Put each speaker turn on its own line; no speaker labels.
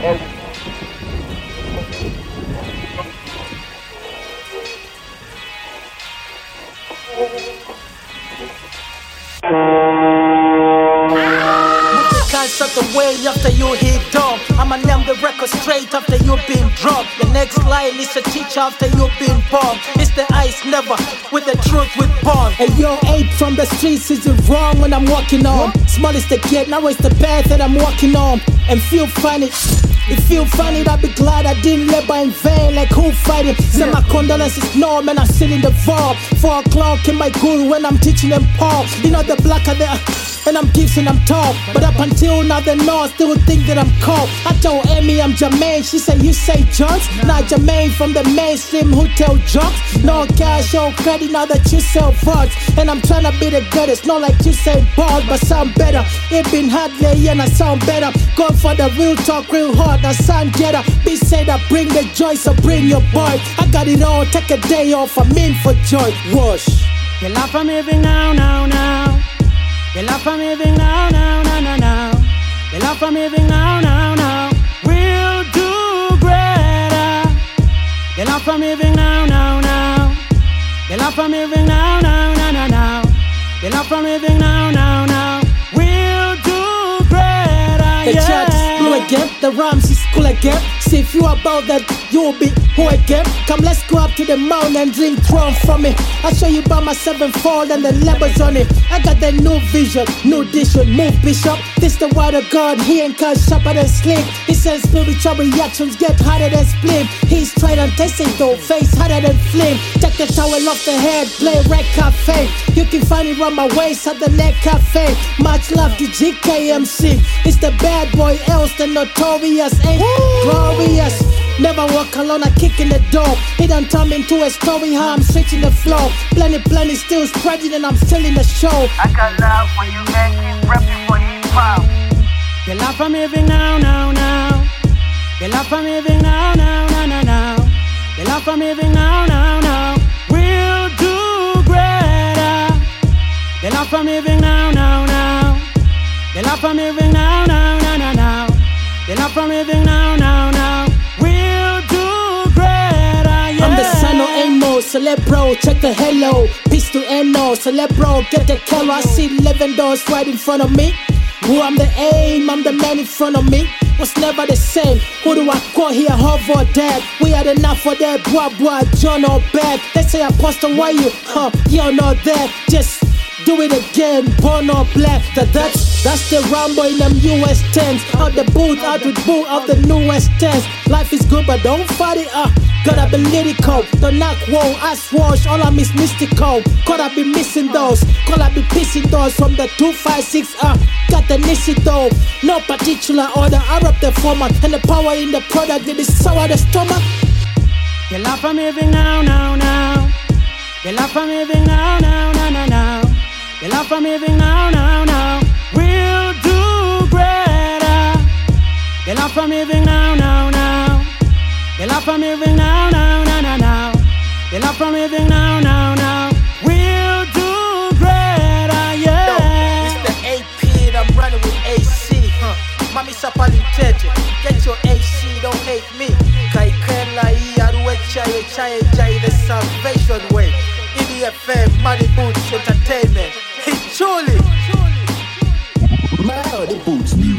Shut away after you hit dog. I'ma name the record straight after you've been drugged. The next line is a teacher after you've been bombed. It's the ice never with the truth with bond.
Hey yo, 8 from the streets, is it wrong when I'm walking on? Small is the gate, now it's the path that I'm walking on. And feel funny, it feel funny, I'd be glad I didn't labor in vain. Like who fighting? Send my condolences, no man, I'm still in the vault. 4 o'clock in my guru when I'm teaching them Paul. You know the blacker there, and I'm gifting, I'm tall. But up until now they know I still think that I'm cold. I told Amy I'm Jermaine, she said you say Jones. Not Jermaine from the mainstream who tell jokes. No cash or credit now that you sell votes. And I'm trying to be the greatest, not like you say bald, but sound better. It been hard lately and I sound better. Go for the real talk, real hard, I sound getter. Be said I bring the joy, so bring your boy. I got it all, take a day off, I'm in for joy. Wash.
You laugh at me now, now, now. You laugh at me now, now, now, now, now. You laugh at me now, now, now. We'll do greater. You laugh at me now, now, now. You laugh at me now, now, now, now, now. You laugh at me now, now, now. We'll do greater.
The church is blue again, the rhymes is cool again. See if you about that, you'll be who again. Come let's go up to the mountain and drink throne from me. I'll show you by my 7-fold and the levels on it. I got that new vision, new vision, move bishop. This the word of God, he ain't cut sharper than sleep. He says spiritual reactions get harder than split. He's straight and tasting though, face harder than flame. Take the towel off the head, play Red Cafe. You can find it around my waist at the Neck Cafe. Much love to GKMC. It's the bad boy, else the notorious, ain't glorious. Never walk alone, I kick in the door. It done turn me into a story how I'm switching the flow. Plenty still spreading and I'm still in the show.
I got love when you make it, rapping for hip hop.
You laugh at me now, now, now. You laugh at me now, now, now, now, now. You laugh at me now, now, now. We'll do greater. You laugh at me now, now, now. You laugh at me now, now, now, now, now. You laugh at me now, now, now. We'll do greater, yeah.
I'm the son of Amo, Celebro, check the hello. Peace to Eno, Celebro, get the color. I see 11 doors right in front of me. Who I'm the aim, I'm the man in front of me. Was never the same. Who do I call here, Hover or Dad? We had enough for that, boy, John or bad. They say Apostle, why you? You're not there, just do it again, born or black. That's the Rambo in them US 10s. Out the boot, out with boot of the newest 10s. Life is good, but don't fight it up. Gotta be lyrical, don't knock whoa, ass wash, all I miss mystical. Could I be missing those? Could I be pissing those from the 256 up? Got the Nissi though, no particular order. I rap the format and the power in the product, it is sour the stomach.
You laugh at me now, now, now. You laugh at me now, now, now, now, now. You laugh at me now, now, now. We'll do greater. You laugh at me now, now, now. You laugh at me now, now, now, now, now. You laugh at me now, now, now. We'll do greater, yeah.
Yo, it's the AP and I'm running with AC, Mami Sapali Tete, get your AC, don't hate me. Kaikela Iaruecha, Jai, the Salvation Way. EDFM, Money Boots Entertainment. Hey, Julie!
Money Boots Music.